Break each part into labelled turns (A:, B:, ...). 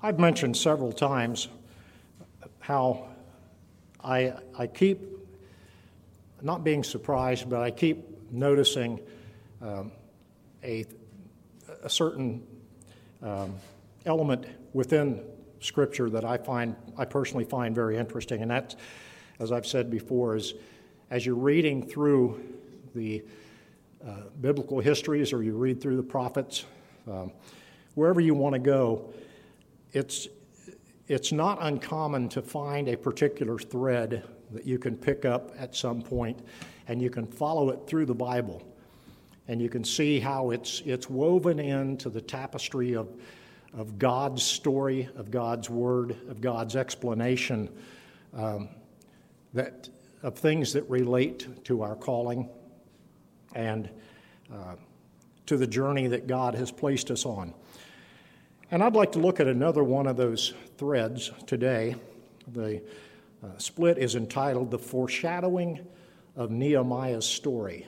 A: I've mentioned several times how I keep not being surprised, but I keep noticing a certain element within Scripture that I personally find very interesting, and that, as I've said before, is as you're reading through the biblical histories or you read through the prophets, wherever you want to go, it's not uncommon to find a particular thread that you can pick up at some point, and you can follow it through the Bible, and you can see how it's woven into the tapestry of God's story, of God's word, of God's explanation, of things that relate to our calling and to the journey that God has placed us on. And I'd like to look at another one of those threads today. The split is entitled "The Foreshadowing of Nehemiah's Story."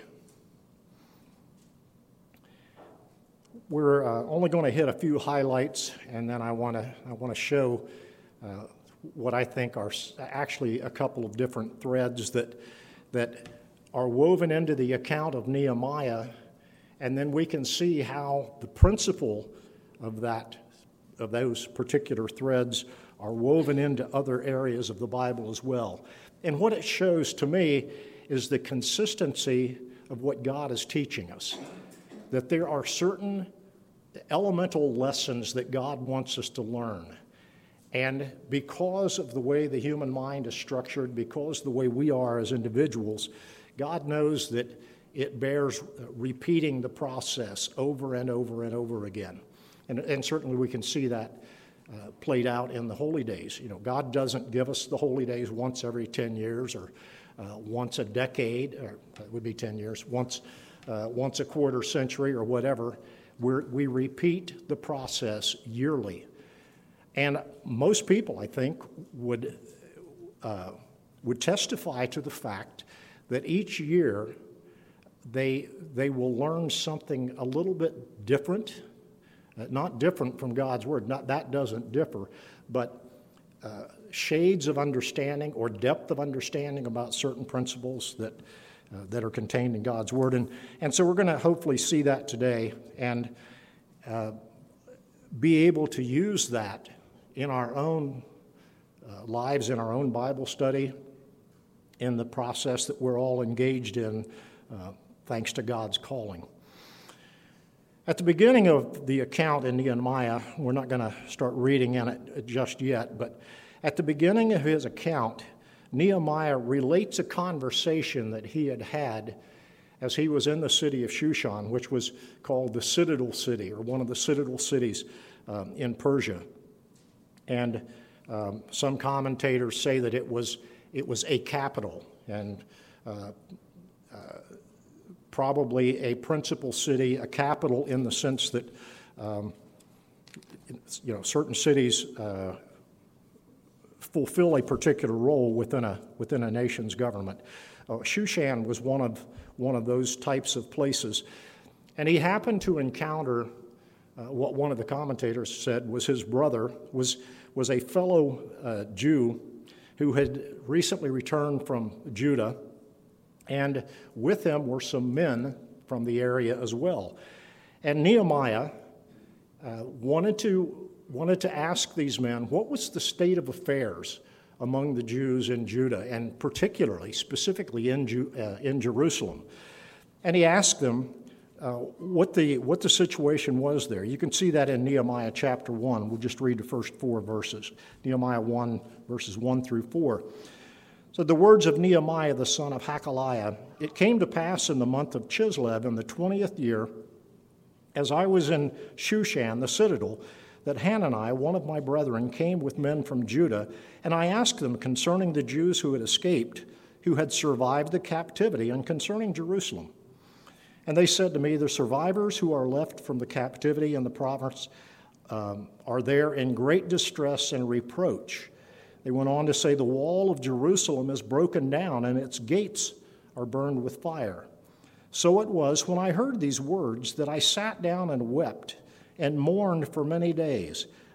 A: We're only going to hit a few highlights, and then I want to show what I think are actually a couple of different threads that are woven into the account of Nehemiah, and then we can see how the principle of those particular threads are woven into other areas of the Bible as well. And what it shows to me is the consistency of what God is teaching us, that there are certain elemental lessons that God wants us to learn. And because of the way the human mind is structured, because of the way we are as individuals, God knows that it bears repeating the process over and over and over again. And certainly we can see that played out in the holy days. You know, God doesn't give us the holy days once every 10 years or once a decade, or it would be 10 years, once a quarter century or whatever. We repeat the process yearly. And most people, I think, would testify to the fact that each year they will learn something a little bit different, not different from God's Word, that doesn't differ, but shades of understanding or depth of understanding about certain principles that are contained in God's Word. And so we're going to hopefully see that today and be able to use that in our own lives, in our own Bible study, in the process that we're all engaged in, thanks to God's calling. At the beginning of the account in Nehemiah, we're not going to start reading in it just yet, but at the beginning of his account, Nehemiah relates a conversation that he had had as he was in the city of Shushan, which was called the Citadel City, or one of the citadel cities in Persia. And some commentators say that it was a capital and probably a principal city, a capital in the sense that certain cities fulfill a particular role within a nation's government. Shushan was one of those types of places, and he happened to encounter what one of the commentators said was his brother was a fellow Jew who had recently returned from Judah, and with him were some men from the area as well. And Nehemiah wanted to ask these men what was the state of affairs among the Jews in Judah, and particularly, specifically in Jerusalem. And he asked them what the situation was there. You can see that in Nehemiah chapter 1. We'll just read the first 4 verses. Nehemiah 1, verses 1 through 4. So the words of Nehemiah the son of Hakaliah: "It came to pass in the month of Chislev in the 20th year, as I was in Shushan the citadel, that Hanani, one of my brethren, came with men from Judah, and I asked them concerning the Jews who had escaped, who had survived the captivity, and concerning Jerusalem. And they said to me, the survivors who are left from the captivity in the province are there in great distress and reproach. They went on to say, the wall of Jerusalem is broken down, and its gates are burned with fire. So it was, when I heard these words, that I sat down and wept and mourned for many days.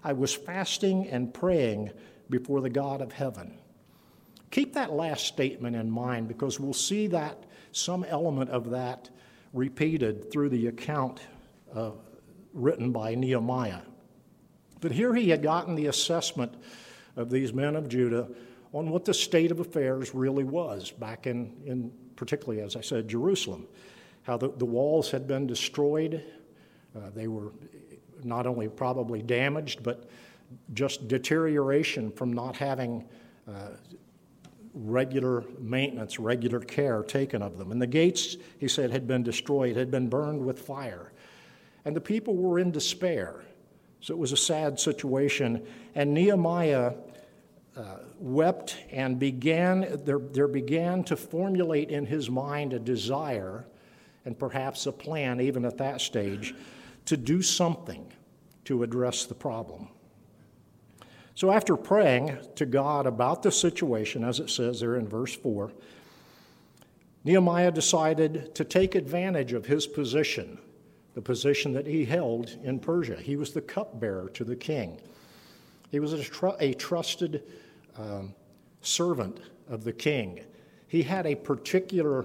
A: I was fasting and praying before the God of heaven. Keep that last statement in mind, because we'll see that some element of that repeated through the account written by Nehemiah. But here he had gotten the assessment of these men of Judah on what the state of affairs really was back in particularly, as I said, Jerusalem. How the walls had been destroyed. They were not only probably damaged, but just deterioration from not having regular maintenance, regular care taken of them. And the gates, he said, had been destroyed, had been burned with fire. And the people were in despair. So it was a sad situation. And Nehemiah wept and there began to formulate in his mind a desire, and perhaps a plan, even at that stage, to do something to address the problem. So after praying to God about the situation, as it says there in verse 4, Nehemiah decided to take advantage of his position, the position that he held in Persia. He was the cupbearer to the king. He was a trusted servant of the king. He had particular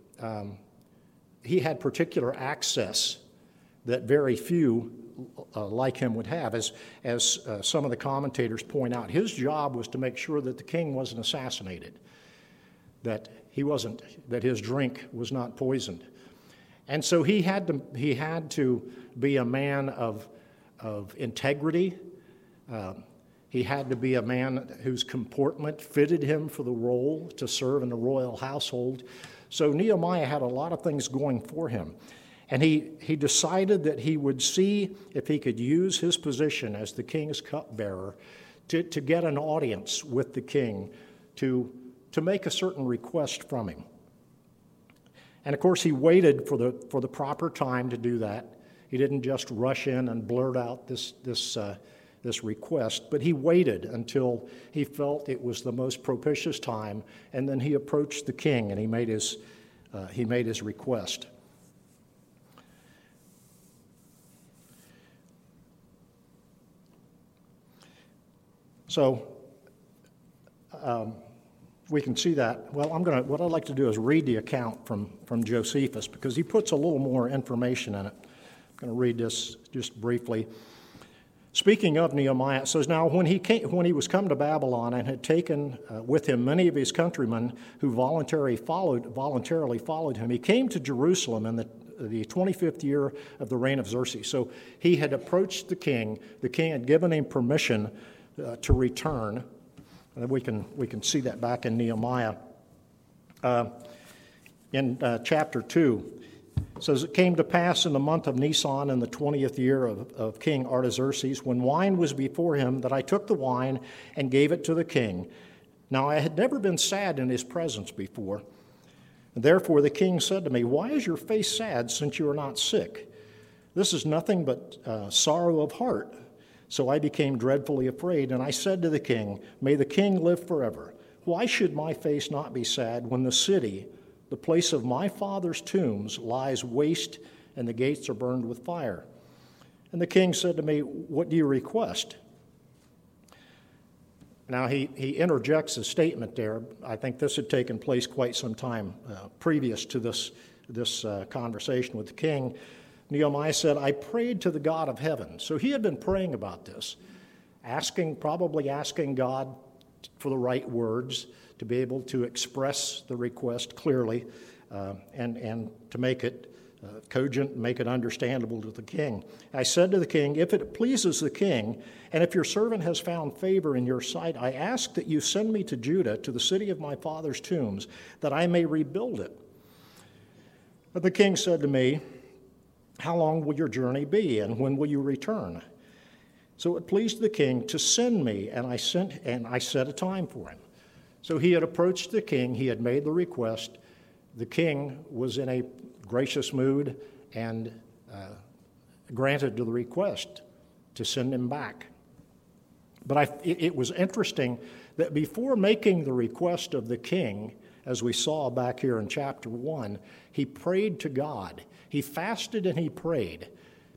A: access that very few like him would have. As some of the commentators point out, his job was to make sure that the king wasn't assassinated, that his drink was not poisoned. And so he had to be a man of integrity. He had to be a man whose comportment fitted him for the role to serve in the royal household. So Nehemiah had a lot of things going for him. And he decided that he would see if he could use his position as the king's cupbearer to get an audience with the king to make a certain request from him. And of course, he waited for the proper time to do that. He didn't just rush in and blurt out this request, but he waited until he felt it was the most propitious time, and then he approached the king and he made his request. So we can see that. Well, what I'd like to do is read the account from Josephus, because he puts a little more information in it. I'm going to read this just briefly. Speaking of Nehemiah, it says, "Now when he was come to Babylon and had taken with him many of his countrymen who voluntarily followed him, he came to Jerusalem in the 25th year of the reign of Xerxes." So he had approached the king. The king had given him permission to return. And we can see that back in Nehemiah. In chapter 2, it says, "It came to pass in the month of Nisan in the 20th year of King Artaxerxes, when wine was before him, that I took the wine and gave it to the king. Now I had never been sad in his presence before. And therefore the king said to me, 'Why is your face sad, since you are not sick? This is nothing but sorrow of heart.' So I became dreadfully afraid, and I said to the king, 'May the king live forever. Why should my face not be sad when the city, the place of my father's tombs, lies waste and the gates are burned with fire?' And the king said to me, 'What do you request?'" Now he interjects a statement there. I think this had taken place quite some time previous to this conversation with the king. Nehemiah said, "I prayed to the God of heaven." So he had been praying about this, probably asking God for the right words to be able to express the request clearly and to make it cogent, make it understandable to the king. "I said to the king, 'If it pleases the king, and if your servant has found favor in your sight, I ask that you send me to Judah, to the city of my father's tombs, that I may rebuild it.' But the king said to me, 'How long will your journey be, and when will you return?' So it pleased the king to send me, and I set a time for him." So he had approached the king, he had made the request. The king was in a gracious mood and granted the request to send him back. But it was interesting that before making the request of the king, as we saw back here in chapter 1, he prayed to God. He fasted and he prayed,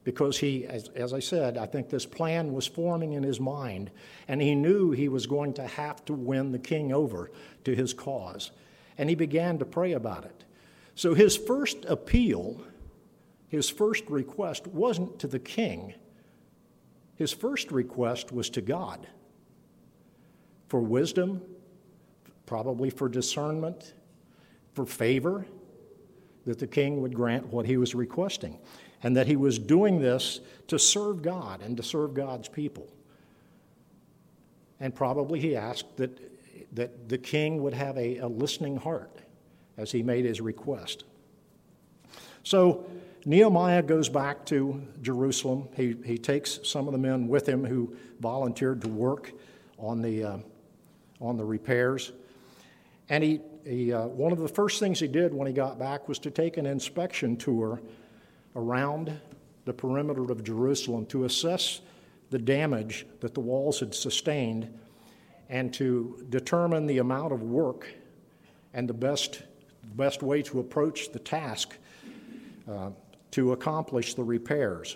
A: because he, as I said, I think this plan was forming in his mind, and he knew he was going to have to win the king over to his cause. And he began to pray about it. So his first appeal, his first request wasn't to the king. His first request was to God for wisdom, probably for discernment, for favor, that the king would grant what he was requesting, and that he was doing this to serve God and to serve God's people. And probably he asked that the king would have a listening heart as he made his request. So Nehemiah goes back to Jerusalem. He takes some of the men with him who volunteered to work on the repairs. And he one of the first things he did when he got back was to take an inspection tour around the perimeter of Jerusalem to assess the damage that the walls had sustained and to determine the amount of work and the best way to approach the task to accomplish the repairs.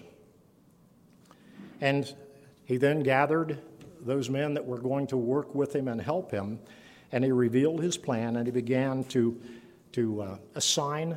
A: And he then gathered those men that were going to work with him and help him, and he revealed his plan, and he began to assign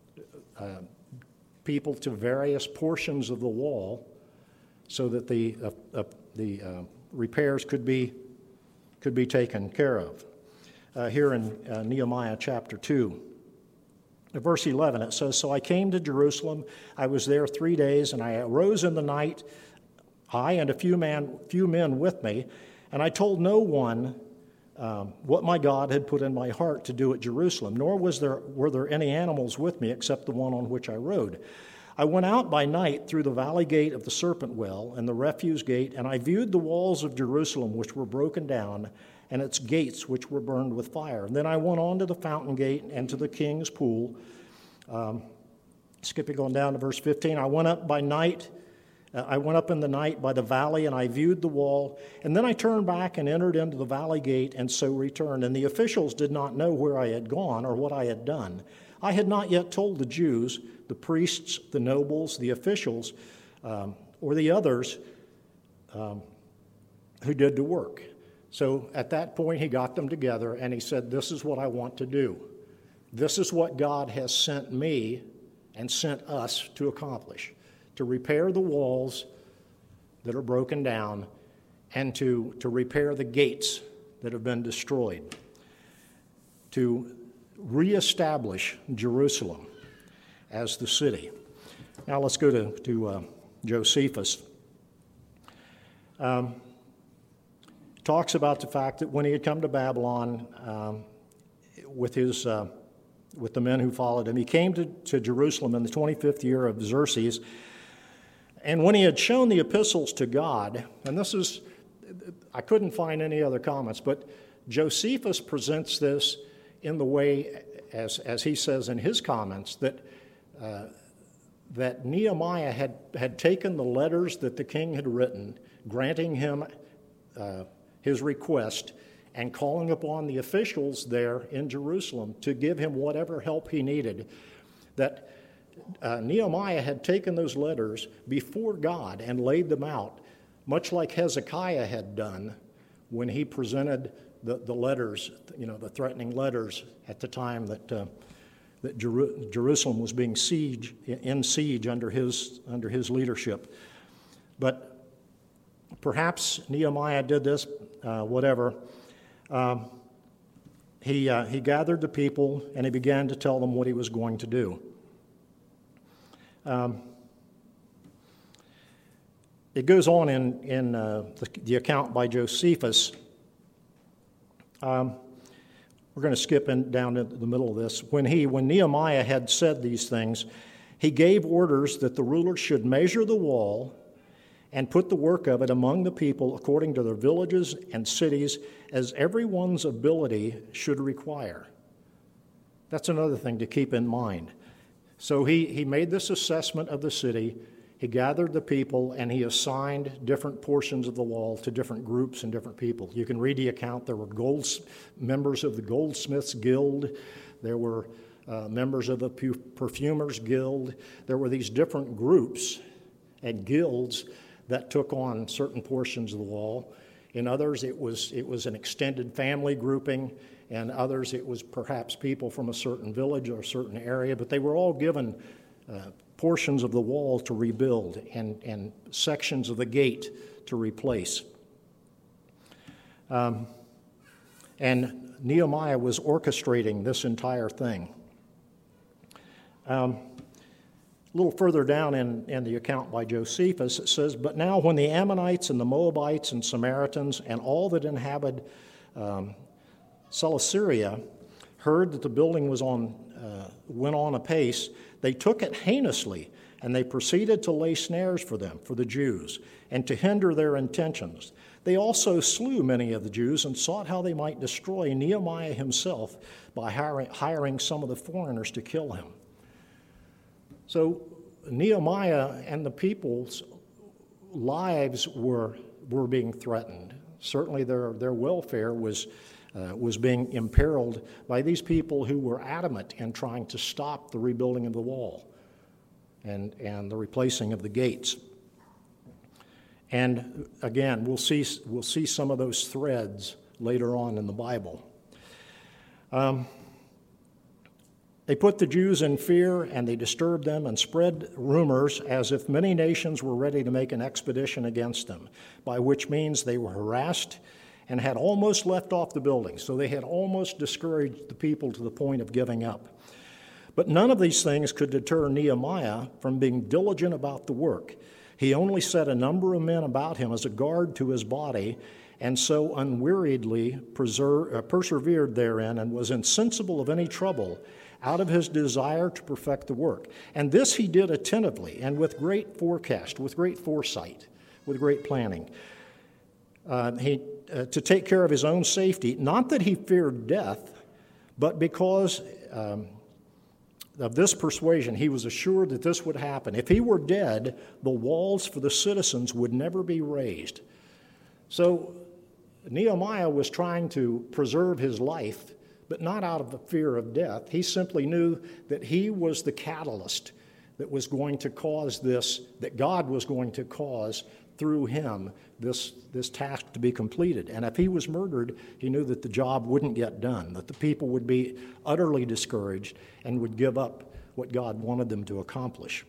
A: people to various portions of the wall so that the repairs could be taken care of. Here in Nehemiah chapter 2, verse 11, it says, "So I came to Jerusalem. I was there 3 days, and I arose in the night, I and a few men with me, and I told no one what my God had put in my heart to do at Jerusalem, nor were there any animals with me except the one on which I rode. I went out by night through the valley gate of the Serpent Well and the refuse gate, and I viewed the walls of Jerusalem which were broken down, and its gates which were burned with fire. And then I went on to the fountain gate and to the king's pool." Skipping on down to verse 15, I went up in the night by the valley, and I viewed the wall. And then I turned back and entered into the valley gate, and so returned. And the officials did not know where I had gone or what I had done. I had not yet told the Jews, the priests, the nobles, the officials, or the others who did the work. So at that point, he got them together, and he said, "This is what I want to do. This is what God has sent me and sent us to accomplish, to repair the walls that are broken down and to repair the gates that have been destroyed, to reestablish Jerusalem as the city." Now let's go to Josephus. Talks about the fact that when he had come to Babylon with the men who followed him, he came to Jerusalem in the 25th year of Xerxes. And when he had shown the epistles to God, and this is, I couldn't find any other comments, but Josephus presents this in the way, as he says in his comments, that Nehemiah had taken the letters that the king had written, granting him his request, and calling upon the officials there in Jerusalem to give him whatever help he needed, that Nehemiah had taken those letters before God and laid them out, much like Hezekiah had done when he presented the letters, the threatening letters at the time that Jerusalem was being in siege under his leadership. But perhaps Nehemiah did this, whatever. He gathered the people, and he began to tell them what he was going to do. It goes on in the account by Josephus. We're going to skip down to the middle of this. When Nehemiah had said these things, he gave orders that the rulers should measure the wall and put the work of it among the people according to their villages and cities, as everyone's ability should require. That's another thing to keep in mind. So he made this assessment of the city, he gathered the people, and he assigned different portions of the wall to different groups and different people. You can read the account. There were members of the Goldsmiths Guild. There were members of the Perfumers Guild. There were these different groups, and guilds that took on certain portions of the wall. In others, it was an extended family grouping. And others, it was perhaps people from a certain village or a certain area. But they were all given portions of the wall to rebuild and sections of the gate to replace. And Nehemiah was orchestrating this entire thing. A little further down in the account by Josephus, it says, "But now when the Ammonites and the Moabites and Samaritans and all that inhabit Celesyria heard that the building went on apace, they took it heinously, and they proceeded to lay snares for them, for the Jews, and to hinder their intentions. They also slew many of the Jews and sought how they might destroy Nehemiah himself by hiring some of the foreigners to kill him." So Nehemiah and the people's lives were being threatened. Certainly their welfare was being imperiled by these people who were adamant in trying to stop the rebuilding of the wall and the replacing of the gates. And again, we'll see some of those threads later on in the Bible. They put the Jews in fear, and they disturbed them and spread rumors as if many nations were ready to make an expedition against them, by which means they were harassed and had almost left off the building. So they had almost discouraged the people to the point of giving up. But none of these things could deter Nehemiah from being diligent about the work. He only set a number of men about him as a guard to his body, and so unweariedly persevered therein, and was insensible of any trouble, out of his desire to perfect the work. And this he did attentively and with great forecast, with great foresight, with great planning. To take care of his own safety, not that he feared death, but because of this persuasion, he was assured that this would happen. If he were dead, the walls for the citizens would never be raised. So Nehemiah was trying to preserve his life, but not out of the fear of death. He simply knew that he was the catalyst that was going to cause this, that God was going to cause through him this task to be completed. And if he was murdered, he knew that the job wouldn't get done, that the people would be utterly discouraged and would give up what God wanted them to accomplish.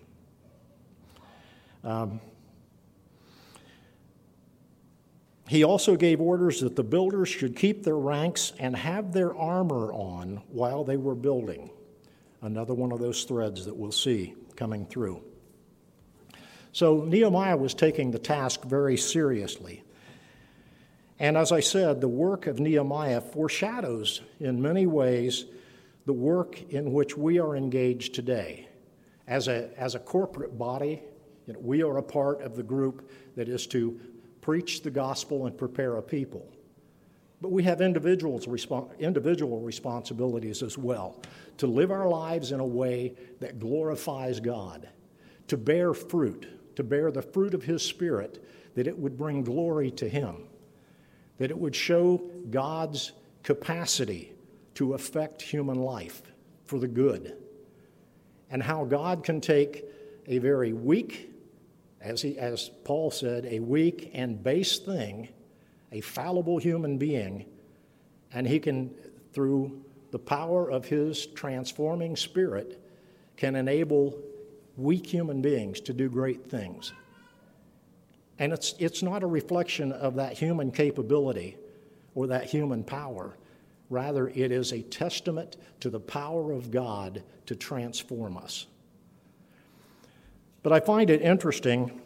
A: He also gave orders that the builders should keep their ranks and have their armor on while they were building. Another one of those threads that we'll see coming through. So Nehemiah was taking the task very seriously. And as I said, the work of Nehemiah foreshadows in many ways the work in which we are engaged today. As a corporate body, we are a part of the group that is to preach the gospel and prepare a people. But we have individual responsibilities as well, to live our lives in a way that glorifies God, to bear fruit, to bear the fruit of His Spirit, that it would bring glory to Him, that it would show God's capacity to affect human life for the good, and how God can take a very weak, as Paul said, a weak and base thing, a fallible human being, and He can, through the power of His transforming Spirit, can enable weak human beings to do great things. And it's not a reflection of that human capability or that human power. Rather, it is a testament to the power of God to transform us. But I find it interesting,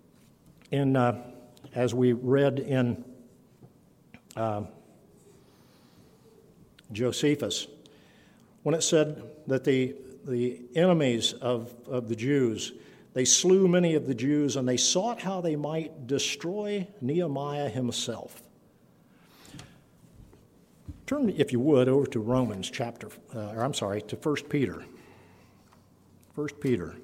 A: as we read in Josephus, when it said that the enemies of the Jews, they slew many of the Jews, and they sought how they might destroy Nehemiah himself. Turn, if you would, over to Romans to 1 Peter. 1 Peter.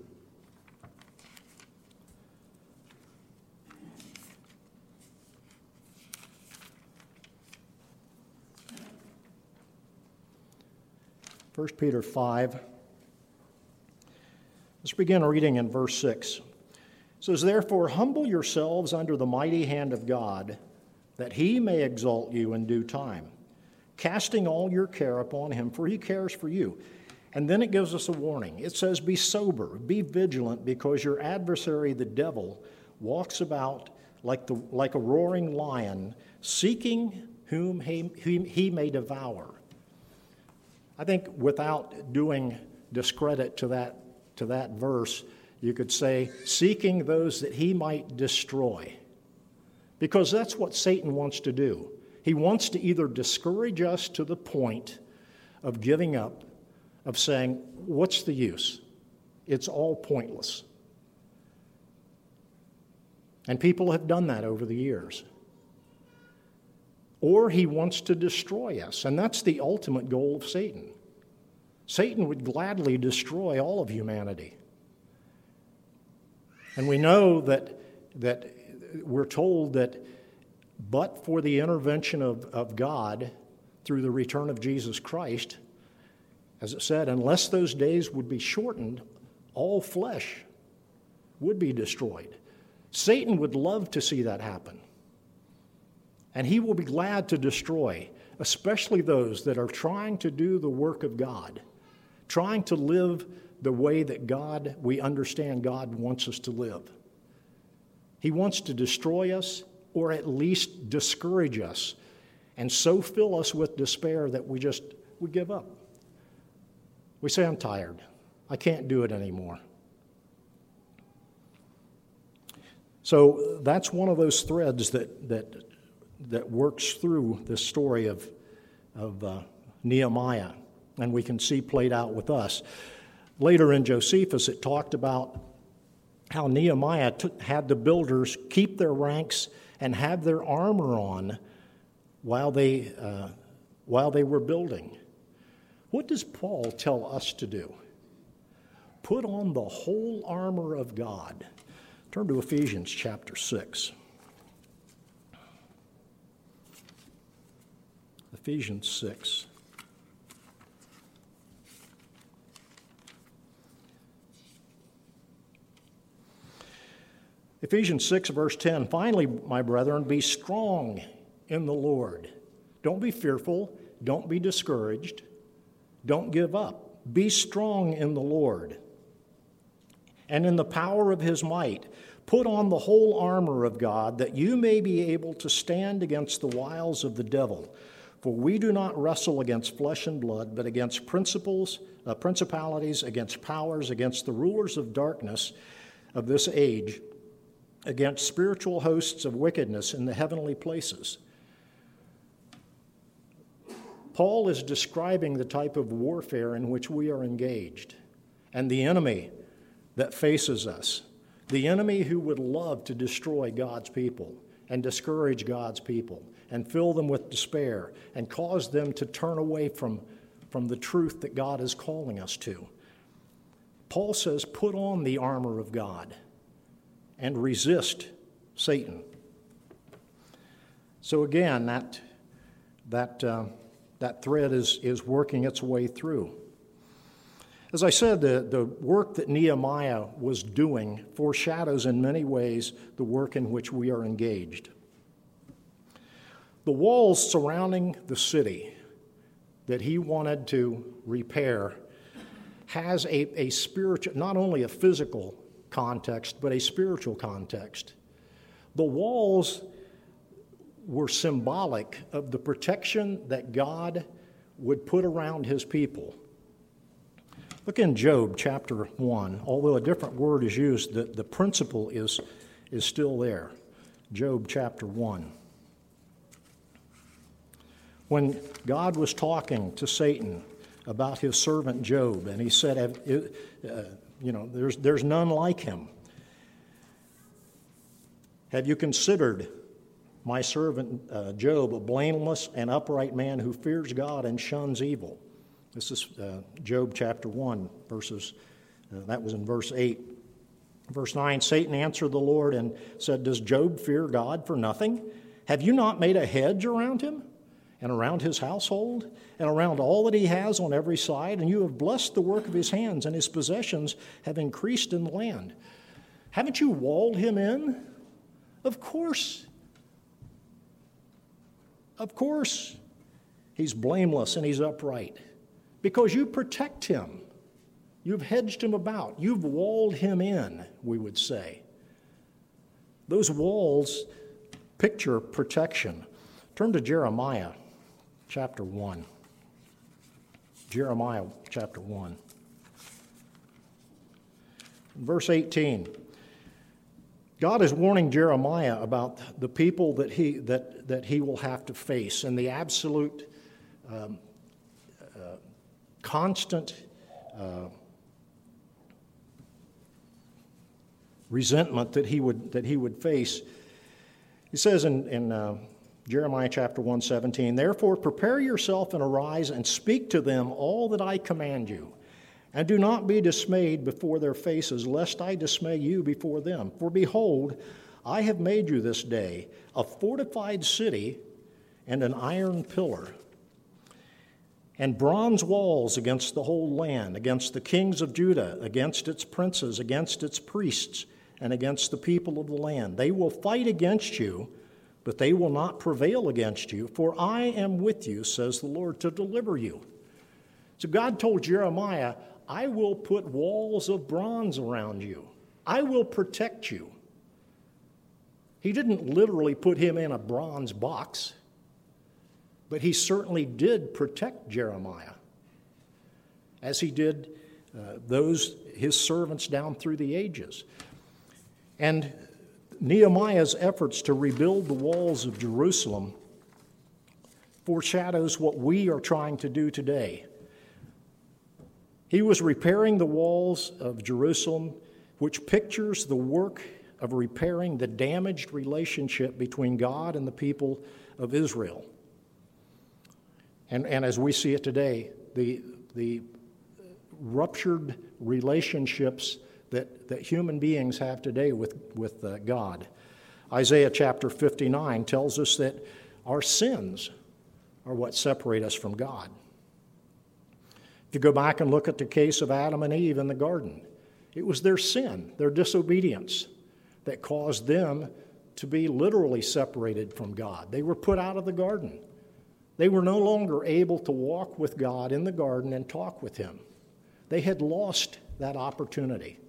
A: First Peter 5. Let's begin reading in verse 6. It says, therefore, humble yourselves under the mighty hand of God, that he may exalt you in due time, casting all your care upon him, for he cares for you. And then it gives us a warning. It says, be sober, be vigilant, because your adversary, the devil, walks about like a roaring lion, seeking whom he may devour. I think without doing discredit to that verse, you could say, seeking those that he might destroy. Because that's what Satan wants to do. He wants to either discourage us to the point of giving up, of saying, what's the use? It's all pointless. And people have done that over the years. Or he wants to destroy us, and that's the ultimate goal of Satan. Satan would gladly destroy all of humanity. And we know that we're told that but for the intervention of God through the return of Jesus Christ, as it said, unless those days would be shortened, all flesh would be destroyed. Satan would love to see that happen. And he will be glad to destroy, especially those that are trying to do the work of God, trying to live the way that we understand God wants us to live. He wants to destroy us, or at least discourage us, and so fill us with despair that we give up. We say, I'm tired. I can't do it anymore. So that's one of those threads that works through this story of Nehemiah, and we can see played out with us. Later in Josephus, it talked about how Nehemiah had the builders keep their ranks and have their armor on while they were building. What does Paul tell us to do? Put on the whole armor of God. Turn to Ephesians chapter 6. Ephesians 6. Ephesians 6, verse 10, finally, my brethren, be strong in the Lord. Don't be fearful. Don't be discouraged. Don't give up. Be strong in the Lord. And in the power of his might, put on the whole armor of God, that you may be able to stand against the wiles of the devil. For we do not wrestle against flesh and blood, but against principalities, against powers, against the rulers of darkness of this age, against spiritual hosts of wickedness in the heavenly places. Paul is describing the type of warfare in which we are engaged, and the enemy that faces us, the enemy who would love to destroy God's people and discourage God's people and fill them with despair and cause them to turn away from the truth that God is calling us to. Paul says, put on the armor of God and resist Satan. So again, that thread is working its way through. As I said, the work that Nehemiah was doing foreshadows in many ways the work in which we are engaged. The walls surrounding the city that he wanted to repair has a spiritual, not only a physical context, but a spiritual context. The walls were symbolic of the protection that God would put around his people. Look in Job chapter 1. Although a different word is used, the principle is still there. Job chapter 1. When God was talking to Satan about his servant Job, and he said, there's none like him. Have you considered my servant Job, a blameless and upright man who fears God and shuns evil? This is Job chapter 1, that was in verse 8. Verse 9, Satan answered the Lord and said, does Job fear God for nothing? Have you not made a hedge around him and around his household and around all that he has on every side? And you have blessed the work of his hands, and his possessions have increased in the land. Haven't you walled him in? Of course. Of course. He's blameless and he's upright because you protect him. You've hedged him about. You've walled him in, we would say. Those walls picture protection. Turn to Jeremiah chapter 1. Jeremiah chapter 1. Verse 18. God is warning Jeremiah about the people that he will have to face and the absolute constant resentment that he would face. He says in Jeremiah chapter 1:17, "Therefore prepare yourself and arise and speak to them all that I command you. And do not be dismayed before their faces, lest I dismay you before them. For behold, I have made you this day a fortified city and an iron pillar, and bronze walls against the whole land, against the kings of Judah, against its princes, against its priests, and against the people of the land. They will fight against you, but they will not prevail against you, for I am with you, says the Lord, to deliver you." So God told Jeremiah, I will put walls of bronze around you. I will protect you. He didn't literally put him in a bronze box, but he certainly did protect Jeremiah, as he did his servants down through the ages. And Nehemiah's efforts to rebuild the walls of Jerusalem foreshadows what we are trying to do today. He was repairing the walls of Jerusalem, which pictures the work of repairing the damaged relationship between God and the people of Israel. And as we see it today, the ruptured relationships that human beings have today with God. Isaiah chapter 59 tells us that our sins are what separate us from God. If you go back and look at the case of Adam and Eve in the garden, it was their sin, their disobedience, that caused them to be literally separated from God. They were put out of the garden. They were no longer able to walk with God in the garden and talk with him. They had lost that opportunity.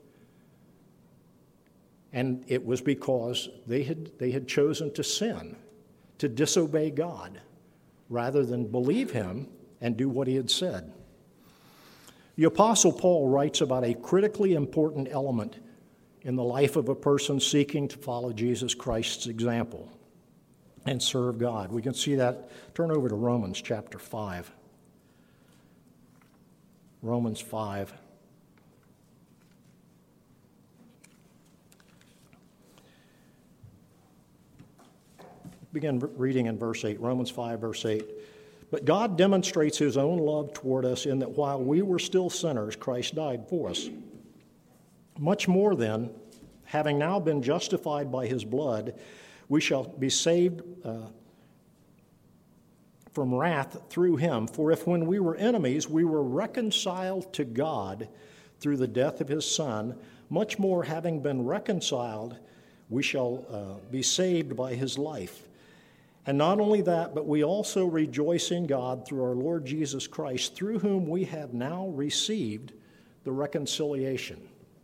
A: And it was because they had chosen to sin, to disobey God, rather than believe him and do what he had said. The Apostle Paul writes about a critically important element in the life of a person seeking to follow Jesus Christ's example and serve God. We can see that. Turn over to Romans chapter 5. Romans 5. Begin reading in verse 8, Romans 5, verse 8. "But God demonstrates his own love toward us in that while we were still sinners, Christ died for us. Much more then, having now been justified by his blood, we shall be saved from wrath through him. For if when we were enemies, we were reconciled to God through the death of his Son, much more having been reconciled, we shall be saved by his life. And not only that, but we also rejoice in God through our Lord Jesus Christ, through whom we have now received the reconciliation."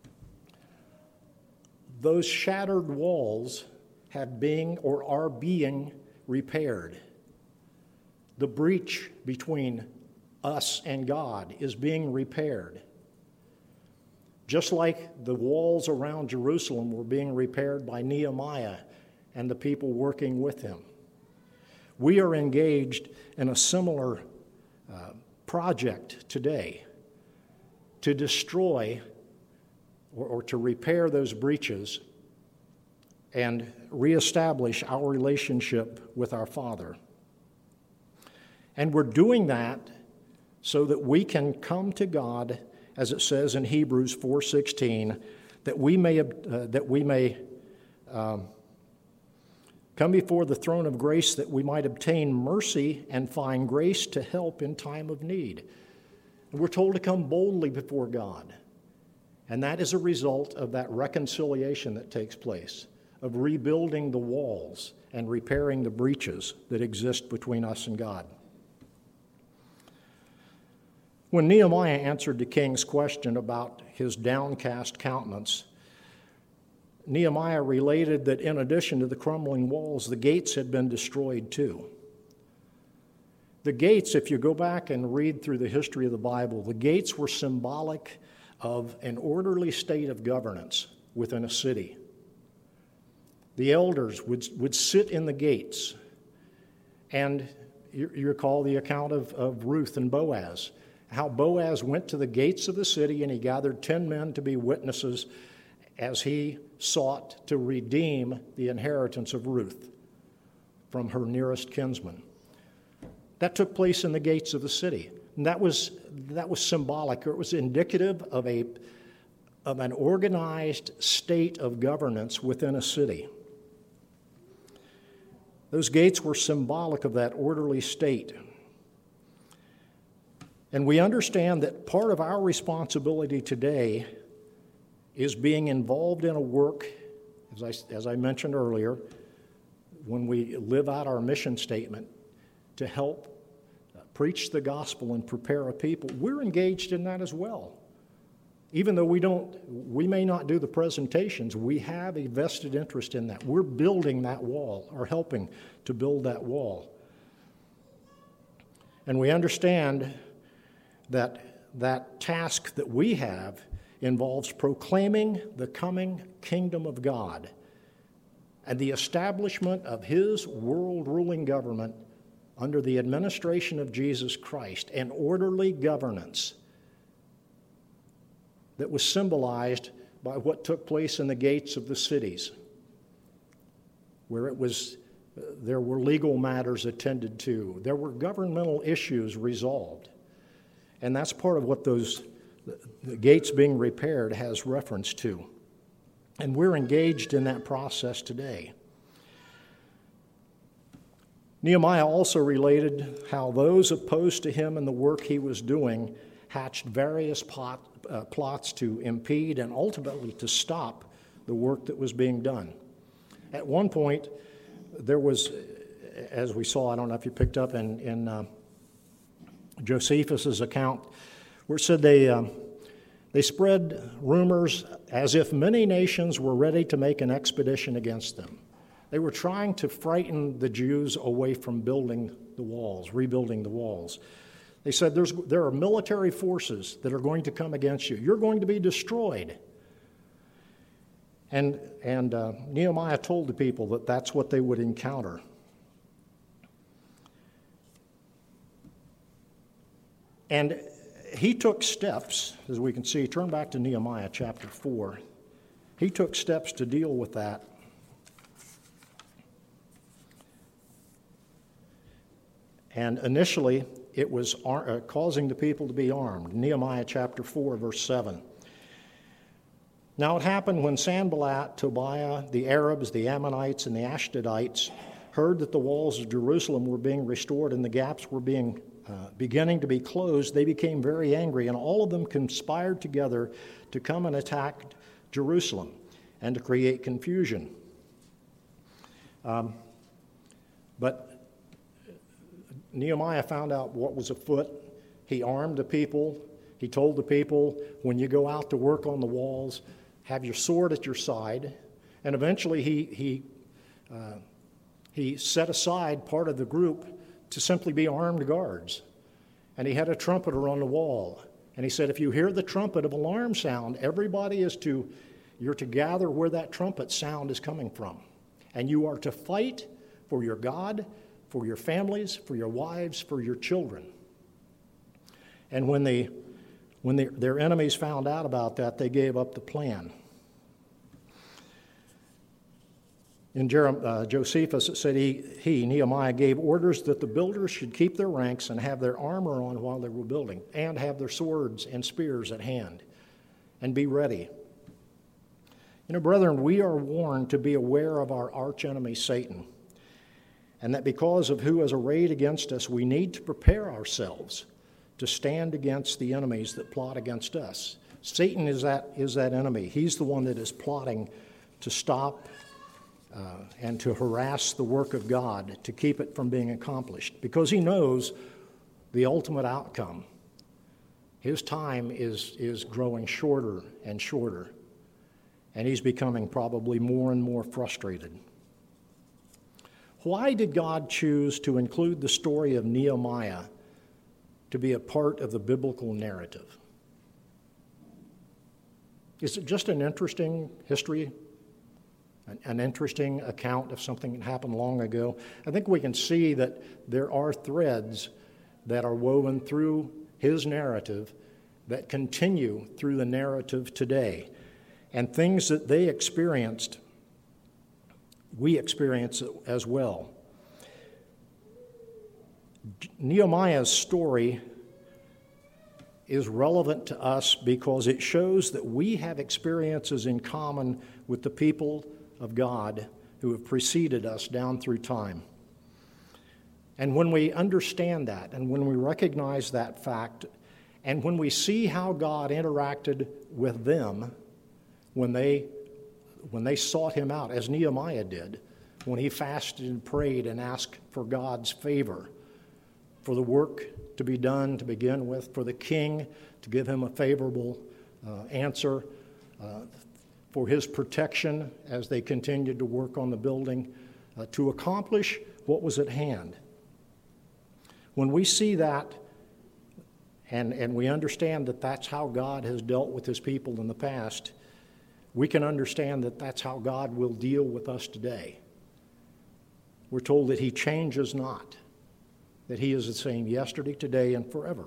A: Those shattered walls have been or are being repaired. The breach between us and God is being repaired. Just like the walls around Jerusalem were being repaired by Nehemiah and the people working with him. We are engaged in a similar project today to destroy or to repair those breaches and reestablish our relationship with our Father. And we're doing that so that we can come to God, as it says in Hebrews 4:16, that we may come before the throne of grace that we might obtain mercy and find grace to help in time of need. And we're told to come boldly before God And that is a result of that reconciliation that takes place, of rebuilding the walls and repairing the breaches that exist between us and God. When Nehemiah answered the king's question about his downcast countenance, Nehemiah related that in addition to the crumbling walls, the gates had been destroyed too. The gates, if you go back and read through the history of the Bible, the gates were symbolic of an orderly state of governance within a city. The elders would sit in the gates. And you recall the account of Ruth and Boaz, how Boaz went to the gates of the city and he gathered 10 men to be witnesses as he sought to redeem the inheritance of Ruth from her nearest kinsman. That took place in the gates of the city. And that was symbolic, or it was indicative of an organized state of governance within a city. Those gates were symbolic of that orderly state. And we understand that part of our responsibility today is being involved in a work, as I mentioned earlier, when we live out our mission statement to help preach the gospel and prepare a people. We're engaged in that as well. Even though we may not do the presentations, we have a vested interest in that. We're building that wall, or helping to build that wall. And we understand that task that we have involves proclaiming the coming kingdom of God and the establishment of His world-ruling government under the administration of Jesus Christ, an orderly governance that was symbolized by what took place in the gates of the cities, where there were legal matters attended to, there were governmental issues resolved. And that's part of what the gates being repaired has reference to. And we're engaged in that process today. Nehemiah also related how those opposed to him and the work he was doing hatched various plots to impede and ultimately to stop the work that was being done. At one point, there was, as we saw, I don't know if you picked up in Josephus' account, where it said they spread rumors as if many nations were ready to make an expedition against them. They were trying to frighten the Jews away from building the walls, rebuilding the walls. They said, there are military forces that are going to come against you. You're going to be destroyed. And Nehemiah told the people that that's what they would encounter. And he took steps, as we can see. Turn back to Nehemiah chapter 4. He took steps to deal with that. And initially, it was causing the people to be armed. Nehemiah chapter 4, verse 7. Now it happened when Sanballat, Tobiah, the Arabs, the Ammonites, and the Ashdodites heard that the walls of Jerusalem were being restored and the gaps were beginning to be closed, they became very angry, and all of them conspired together to come and attack Jerusalem and to create confusion. But Nehemiah found out what was afoot. He armed the people. He told the people, when you go out to work on the walls, have your sword at your side. And eventually he set aside part of the group to simply be armed guards. And he had a trumpeter on the wall. And he said, if you hear the trumpet of alarm sound, everybody you're to gather where that trumpet sound is coming from. And you are to fight for your God, for your families, for your wives, for your children. And when their enemies found out about that, they gave up the plan. In Josephus, it said Nehemiah, gave orders that the builders should keep their ranks and have their armor on while they were building, and have their swords and spears at hand, and be ready. You know, brethren, we are warned to be aware of our archenemy, Satan, and that because of who is arrayed against us, we need to prepare ourselves to stand against the enemies that plot against us. Satan is that enemy. He's the one that is plotting to stop and to harass the work of God, to keep it from being accomplished, because he knows the ultimate outcome. His time is growing shorter and shorter, and he's becoming probably more and more frustrated. Why did God choose to include the story of Nehemiah to be a part of the biblical narrative? Is it just an interesting history, an interesting account of something that happened long ago? I think we can see that there are threads that are woven through his narrative that continue through the narrative today. And things that they experienced, we experience as well. Nehemiah's story is relevant to us because it shows that we have experiences in common with the people of God who have preceded us down through time. And when we understand that, and when we recognize that fact, and when we see how God interacted with them when they sought him out, as Nehemiah did, when he fasted and prayed and asked for God's favor, for the work to be done to begin with, for the king to give him a favorable answer, for his protection as they continued to work on the building, to accomplish what was at hand. When we see that, and we understand that that's how God has dealt with his people in the past, we can understand that that's how God will deal with us today. We're told that he changes not, that he is the same yesterday, today, and forever.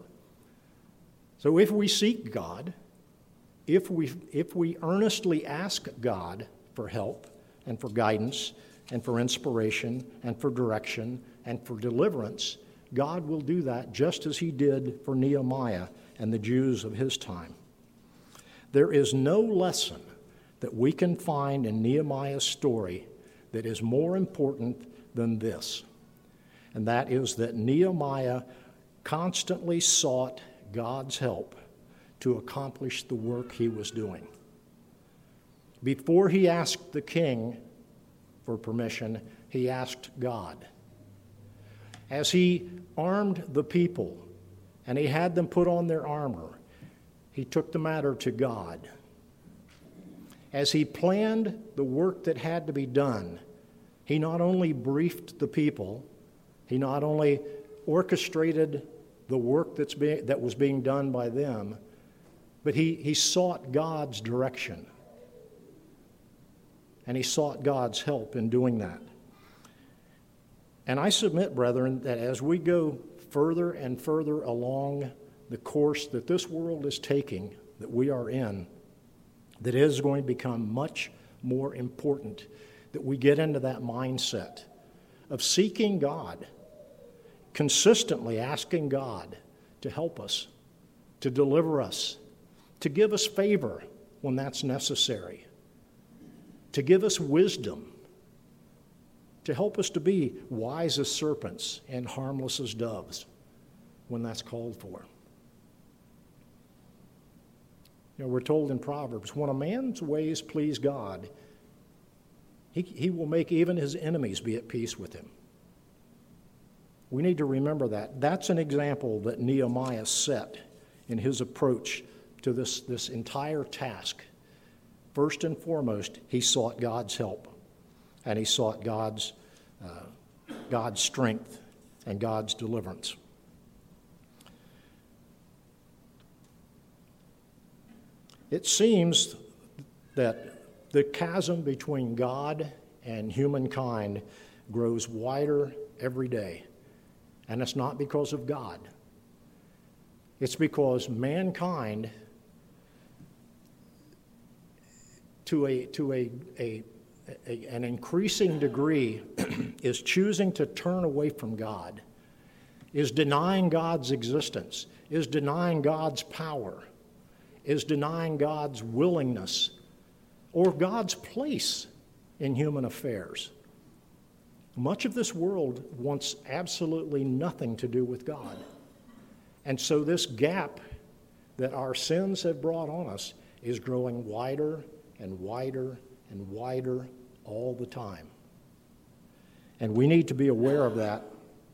A: So if we seek God, if we earnestly ask God for help and for guidance and for inspiration and for direction and for deliverance, God will do that just as he did for Nehemiah and the Jews of his time. There is no lesson that we can find in Nehemiah's story that is more important than this, and that is that Nehemiah constantly sought God's help to accomplish the work he was doing. Before he asked the king for permission, he asked God. As he armed the people and he had them put on their armor, he took the matter to God. As he planned the work that had to be done, he not only briefed the people, he not only orchestrated the work that was being done by them, but he sought God's direction. And he sought God's help in doing that. And I submit, brethren, that as we go further and further along the course that this world is taking, that we are in, that it is going to become much more important that we get into that mindset of seeking God, consistently asking God to help us, to deliver us, to give us favor when that's necessary, to give us wisdom, to help us to be wise as serpents and harmless as doves when that's called for. You know, we're told in Proverbs, when a man's ways please God, he will make even his enemies be at peace with him. We need to remember that. That's an example that Nehemiah set in his approach to this entire task. First and foremost, he sought God's help, and he sought God's strength and God's deliverance. It seems that the chasm between God and humankind grows wider every day. And it's not because of God. It's because mankind, to an increasing degree, is choosing to turn away from God, is denying God's existence, is denying God's power, is denying God's willingness or God's place in human affairs. Much of this world wants absolutely nothing to do with God. And so this gap that our sins have brought on us is growing wider and wider and wider all the time. And we need to be aware of that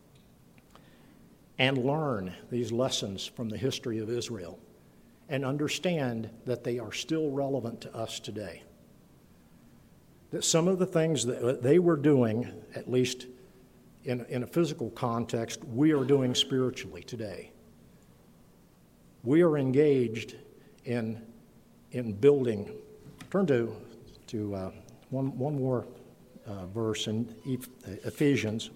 A: and learn these lessons from the history of Israel and understand that they are still relevant to us today. That some of the things that they were doing, at least in a physical context, we are doing spiritually today. We are engaged in building. Turn to one more verse in Ephesians.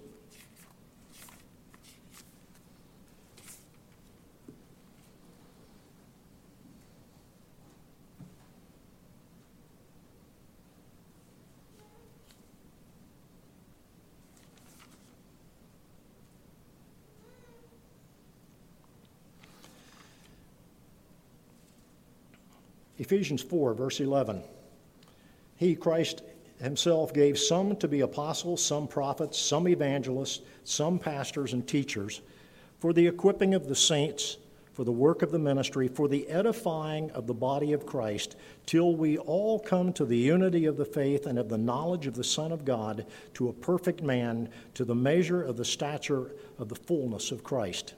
A: Ephesians 4, verse 11. He, Christ himself, gave some to be apostles, some prophets, some evangelists, some pastors and teachers, for the equipping of the saints, for the work of the ministry, for the edifying of the body of Christ, till we all come to the unity of the faith and of the knowledge of the Son of God, to a perfect man, to the measure of the stature of the fullness of Christ.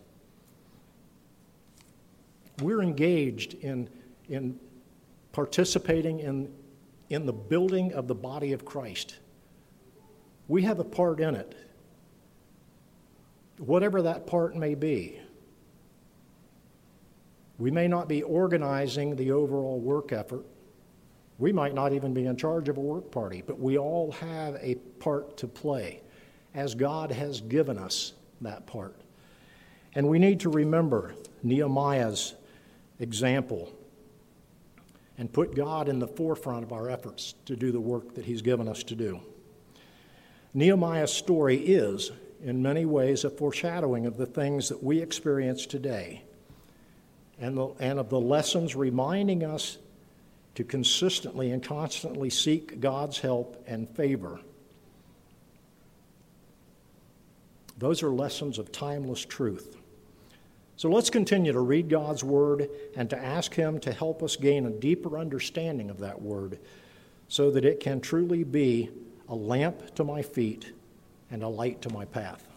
A: We're engaged in participating in the building of the body of Christ. We have a part in it, whatever that part may be. We may not be organizing the overall work effort. We might not even be in charge of a work party, but we all have a part to play as God has given us that part. And we need to remember Nehemiah's example and put God in the forefront of our efforts to do the work that he's given us to do. Nehemiah's story is, in many ways, a foreshadowing of the things that we experience today and of the lessons reminding us to consistently and constantly seek God's help and favor. Those are lessons of timeless truth. So let's continue to read God's Word and to ask Him to help us gain a deeper understanding of that Word so that it can truly be a lamp to my feet and a light to my path.